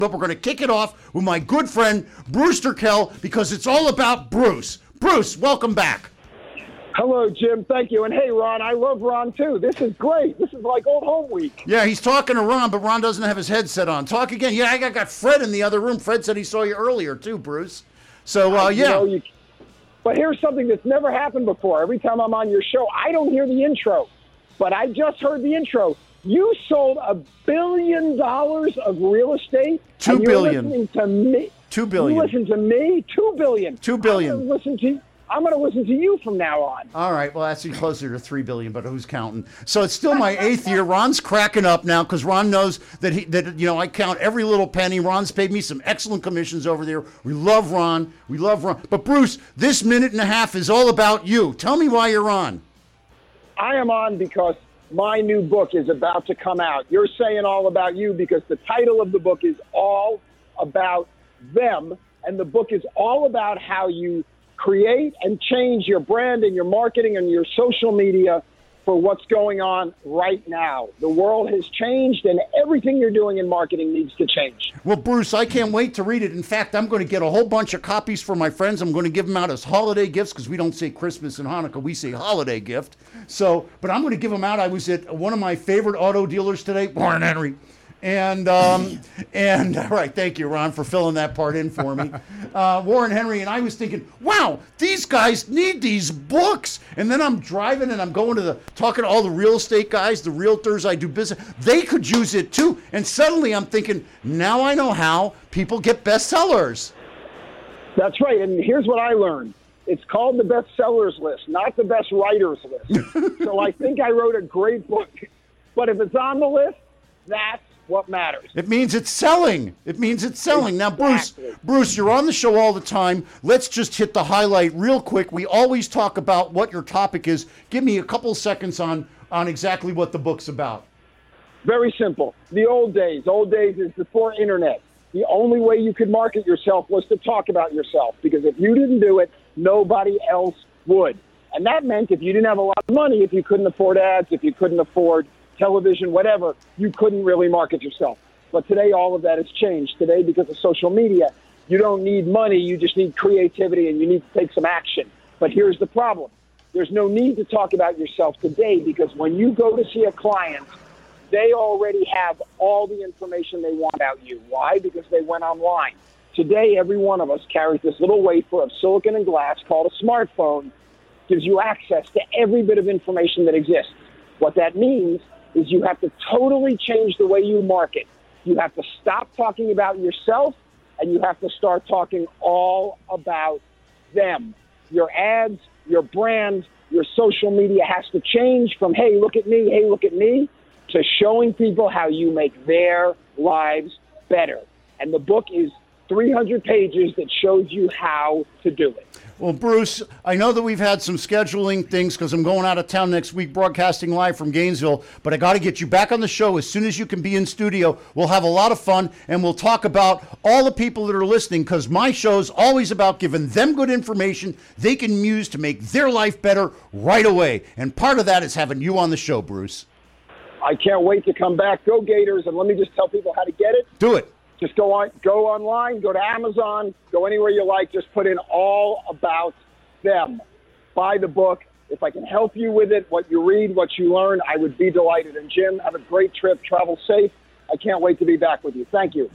But we're going to kick it off with my good friend, Brewster Kell, because it's all about Bruce. Bruce, welcome back. Hello, Jim. Thank you. And hey, Ron, I love Ron, too. This is great. This is like old home week. Yeah, he's talking to Ron, but Ron doesn't have his headset on. Talk again. Yeah, I got Fred in the other room. Fred said he saw you earlier, too, Bruce. So, yeah. But here's something that's never happened before. Every time I'm on your show, I don't hear the intro. But I just heard the intro. You sold $1 billion of real estate. $2 billion. Listening to me. $2 billion. You listen to me. $2 billion. $2 billion. I'm going to listen to you from now on. All right. Well, that's closer to $3 billion, but who's counting? So it's still my 8th year. Ron's cracking up now because Ron knows that I count every little penny. Ron's paid me some excellent commissions over there. We love Ron. We love Ron. But Bruce, this minute and a half is all about you. Tell me why you're on. I am on because my new book is about to come out. You're saying all about you because the title of the book is all about them, and the book is all about how you create and change your brand and your marketing and your social media for what's going on right now. The world has changed, and everything you're doing in marketing needs to change. Well, Bruce, I can't wait to read it. In fact, I'm going to get a whole bunch of copies for my friends. I'm going to give them out as holiday gifts because we don't say Christmas and Hanukkah. We say holiday gift. So, but I'm going to give them out. I was at one of my favorite auto dealers today, Warren Henry. And all right, thank you, Ron, for filling that part in for me. Warren Henry, and I was thinking, wow, these guys need these books. And then I'm driving and I'm going to talking to all the real estate guys, the realtors I do business. They could use it too. And suddenly I'm thinking, now I know how people get bestsellers. That's right. And here's what I learned. It's called the bestsellers list, not the best writers list. So I think I wrote a great book. But if it's on the list, that's what matters. It means it's selling. It means it's selling. Exactly. Now, Bruce, you're on the show all the time. Let's just hit the highlight real quick. We always talk about what your topic is. Give me a couple seconds on exactly what the book's about. Very simple. The old days. Old days is before internet. The only way you could market yourself was to talk about yourself, because if you didn't do it, nobody else would. And that meant if you didn't have a lot of money, if you couldn't afford ads, if you couldn't afford television, whatever, you couldn't really market yourself. But today, all of that has changed. Today, because of social media, you don't need money, you just need creativity, and you need to take some action. But here's the problem. There's no need to talk about yourself today, because when you go to see a client, they already have all the information they want about you. Why? Because they went online. Today, every one of us carries this little wafer of silicon and glass called a smartphone, gives you access to every bit of information that exists. What that means is you have to totally change the way you market. You have to stop talking about yourself, and you have to start talking all about them. Your ads, your brand, your social media has to change from, hey, look at me, to showing people how you make their lives better. And the book is 300 pages that shows you how to do it. Well, Bruce, I know that we've had some scheduling things because I'm going out of town next week broadcasting live from Gainesville, but I got to get you back on the show as soon as you can be in studio. We'll have a lot of fun, and we'll talk about all the people that are listening, because my show's always about giving them good information they can use to make their life better right away. And part of that is having you on the show, Bruce. I can't wait to come back. Go Gators, and let me just tell people how to get it. Do it. Just go online, go to Amazon, go anywhere you like. Just put in all about them. Buy the book. If I can help you with it, what you read, what you learn, I would be delighted. And Jim, have a great trip. Travel safe. I can't wait to be back with you. Thank you.